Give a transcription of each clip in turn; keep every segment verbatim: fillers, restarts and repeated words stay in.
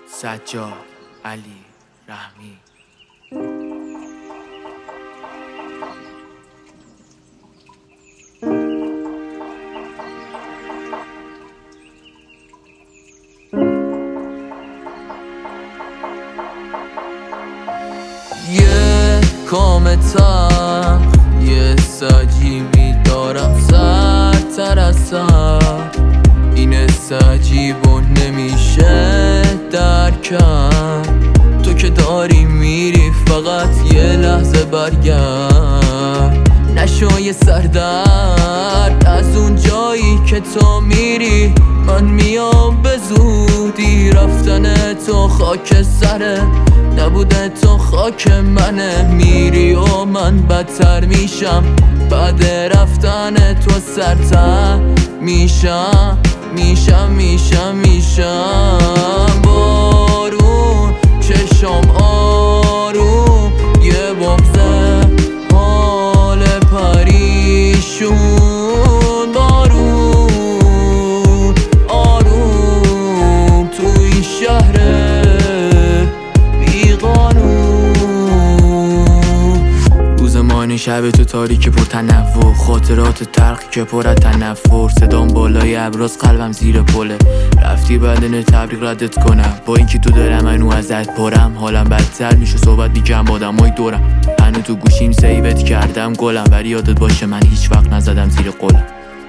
سجاد علی رحمی. یه کامتا یه سجیبی دارم سرتر از سر، این سجیب و نمیشه درکم. تو که داری میری فقط یه لحظه برگرد، نشو یه سردرد از اون جایی که تو میری. من میام به زودی، رفتن تو خاک سره، نبوده تو خاک منه. میری و من بدتر میشم، بعد رفتن تو سرتر میشم میشم میشم میشم بارون چشم آروم، یه بغضه حال پریشون. بارون آروم تو این شهر بی قانون. روزمانی شب تو تاریک پر تنوع، خاطرات تلخی که پر از تنفر. صدام بالای ابراز قلبم زیر پله، رفتی بدن تبریک ردت کنم. با اینکه تو دلم منو ازت پرم، حالم بدتر میشه صحبت میکنم با آدمای دورم. هنو تو گوشیم سیوت کردم گلم، ولی یادت باشه من هیچ وقت نزدم زیر قولم.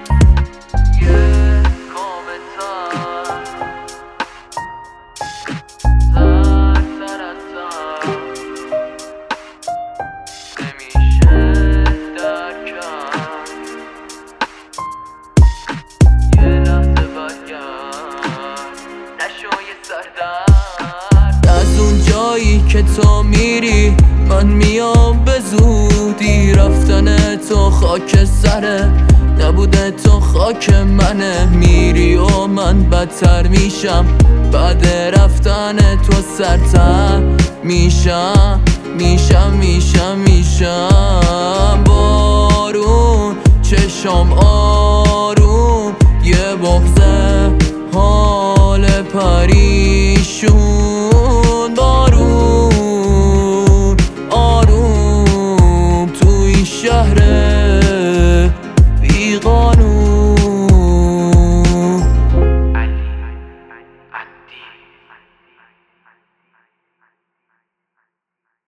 از اون جایی که تو میری من میام به زودی، رفتن تو خاک سره، نبوده تو خاک منه. میری و من بدتر میشم، بعد رفتن تو سرتر میشم میشم میشم میشم